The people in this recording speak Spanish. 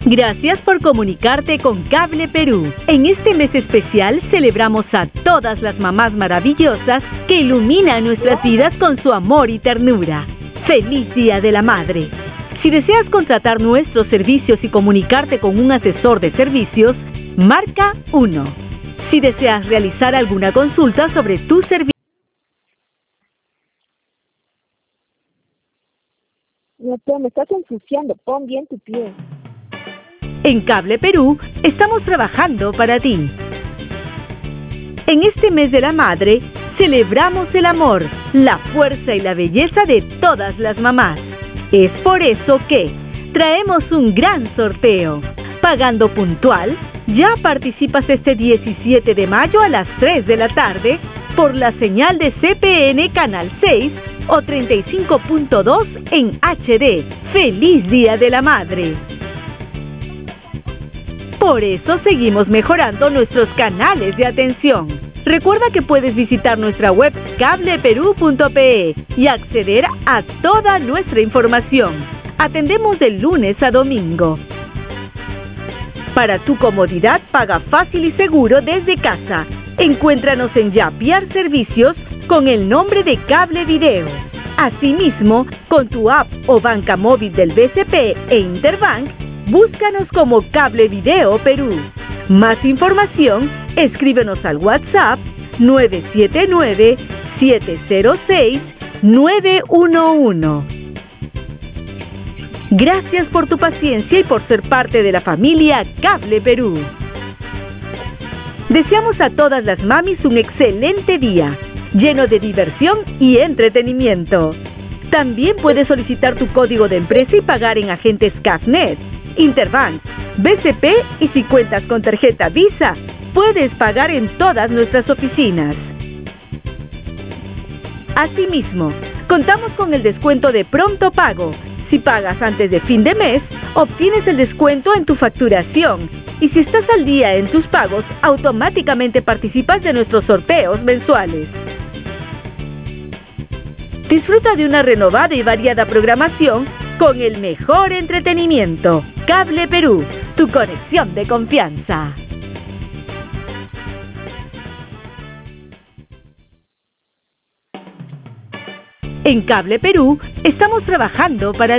Gracias por comunicarte con Cable Perú. En este mes especial celebramos a todas las mamás maravillosas que iluminan nuestras vidas con su amor y ternura. ¡Feliz Día de la Madre! Si deseas contratar nuestros servicios y comunicarte con un asesor de servicios, marca 1. Si deseas realizar alguna consulta sobre tu servicio. No, me estás ensuciando. Pon bien tu pie. En Cable Perú estamos trabajando para ti. En este mes de la madre, celebramos el amor, la fuerza y la belleza de todas las mamás. Es por eso que traemos un gran sorteo. Pagando puntual, ya participas este 17 de mayo a las 3 de la tarde por la señal de CPN Canal 6 o 35.2 en HD. ¡Feliz Día de la Madre! Por eso seguimos mejorando nuestros canales de atención. Recuerda que puedes visitar nuestra web cableperú.pe y acceder a toda nuestra información. Atendemos de lunes a domingo. Para tu comodidad, paga fácil y seguro desde casa. Encuéntranos en Yapiar Servicios con el nombre de Cable Video. Asimismo, con tu app o banca móvil del BCP e Interbank, búscanos como Cable Video Perú. Más información, escríbenos al WhatsApp 979-706-911. Gracias por tu paciencia y por ser parte de la familia Cable Perú. Deseamos a todas las mamis un excelente día, lleno de diversión y entretenimiento. También puedes solicitar tu código de empresa y pagar en agentes CAFNet, Interbank, BCP y si cuentas con tarjeta Visa, puedes pagar en todas nuestras oficinas. Asimismo, contamos con el descuento de pronto pago. Si pagas antes de fin de mes, obtienes el descuento en tu facturación. Y si estás al día en tus pagos, automáticamente participas de nuestros sorteos mensuales. Disfruta de una renovada y variada programación con el mejor entretenimiento. Cable Perú, tu conexión de confianza. En Cable Perú estamos trabajando para